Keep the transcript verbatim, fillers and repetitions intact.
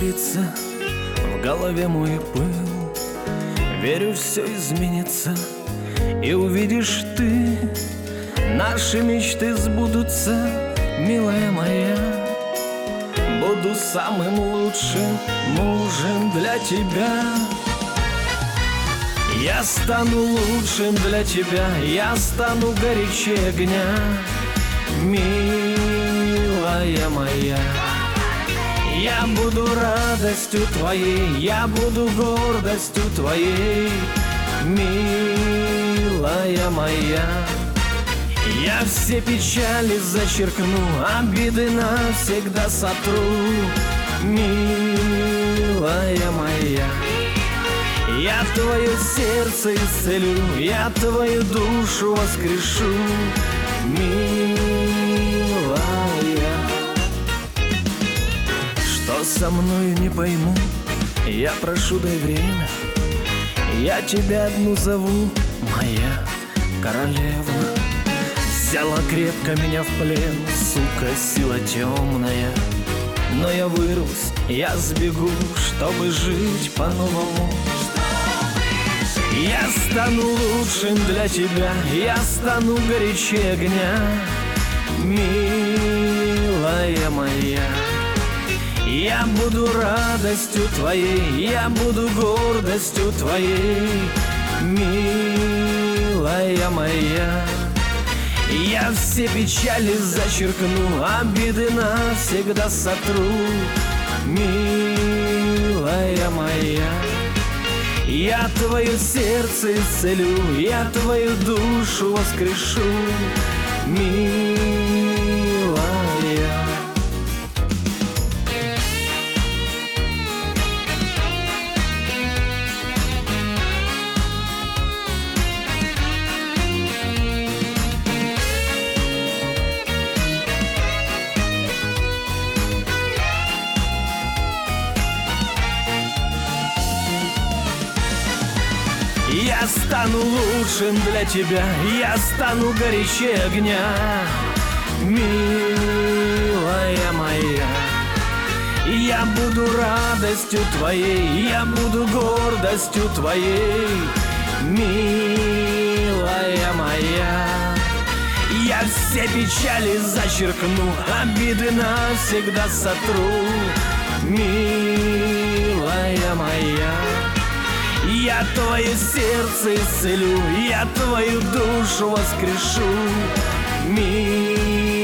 испарится в голове мой пыл. Верю, все изменится, и увидишь ты, наши мечты сбудутся, милая моя. Буду самым лучшим мужем для тебя. Я стану лучшим для тебя, я стану горячей огня, милая моя. Я буду радостью твоей, я буду гордостью твоей, милая моя. Я все печали зачеркну, обиды навсегда сотру, милая моя. Я твое сердце исцелю, я твою душу воскрешу, милая. Что со мною не пойму, я прошу, дай время. Я тебя одну зову, моя королева. Взяла крепко меня в плен, сука, сила темная. Но я вырвусь, я сбегу, чтобы жить по-новому. Я стану лучшим для тебя, я стану горячей огня, милая моя. Я буду радостью твоей, я буду гордостью твоей, милая моя. Я все печали зачеркну, обиды навсегда сотру, милая моя. Я твое сердце исцелю, я твою душу воскрешу, милая. Я стану лучшим для тебя, я стану горячей огня, милая моя. Я буду радостью твоей, я буду гордостью твоей, милая моя. Я все печали зачеркну, обиды навсегда сотру, милая моя. Я твое сердце исцелю, я твою душу воскрешу, милая.